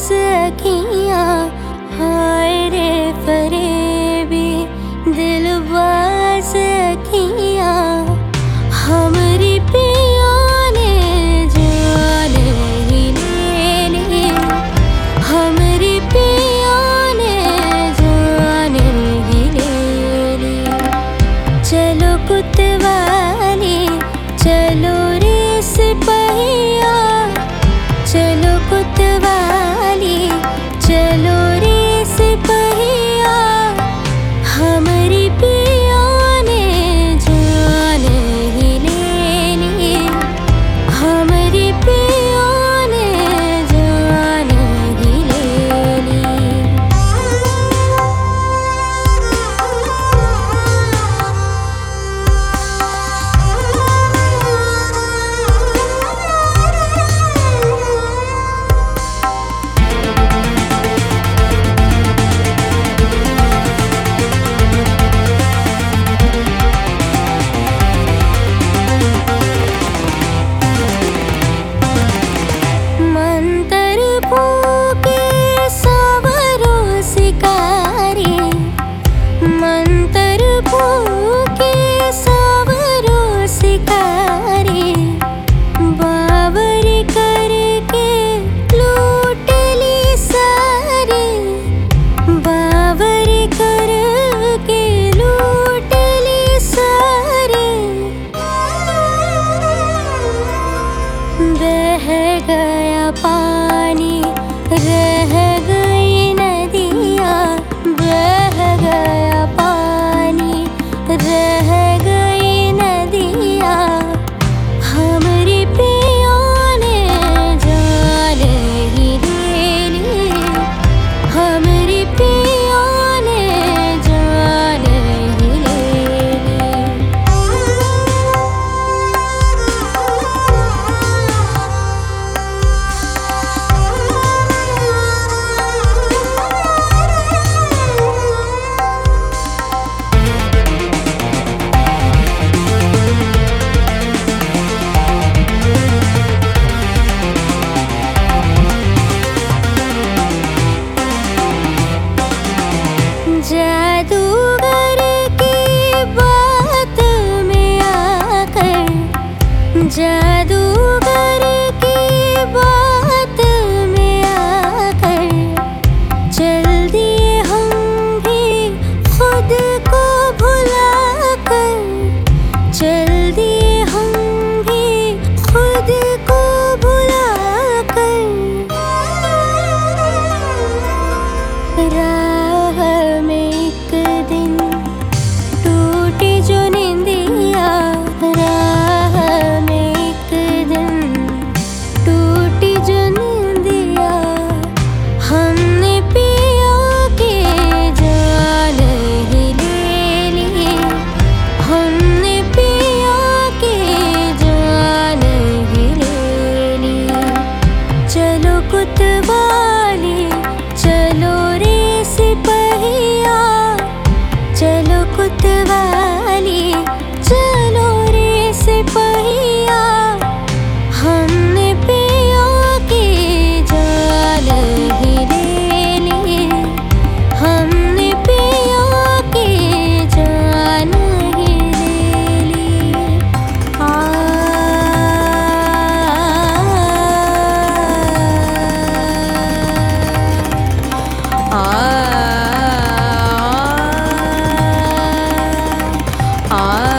सखियाँ हाय रे फरेबी दिलवा सखियाँ हमरी पिया ने जान ही ले ली। हमरी पिया ने जान ही ले ली। चलो कुतवाली चलो रे सिपहिया चलो कुतवाली चलो रे सिपहिया हमरी पिया ने जान ही ले ली। हमरी पिया ने जान ही ले ली। मंतर फूके सावरो शिकारी मंतर फूके सावरो शिकारी बावर करके लूट ली सारी। बावर करके लूट ली सारी। बह गया पानी रह गई नदियाँ बह गया पानी रह गई नदियाँ हमरी पिया ने जान ही ले ली। हमरी पिया ने जान ही ले ली। जादूगर की बात में आकर जादूगर की बात में आकर चल दिए हम भी खुद को भुलाकर। चल दिए हम भी खुद को भुलाकर। राह में एक दिन टूटी जो निंदिया राह में एक दिन टूटी जो निंदिया हमने पिया के जान ही ले ली। हमने पिया के जान ही ले ली। चलो कुतवाली चलो रे सिपहिया चलो कुतवाली चलो रे सिपहिया हमने पिया के जान ही ले ली। हमने पिया के जान ही ले ली। आ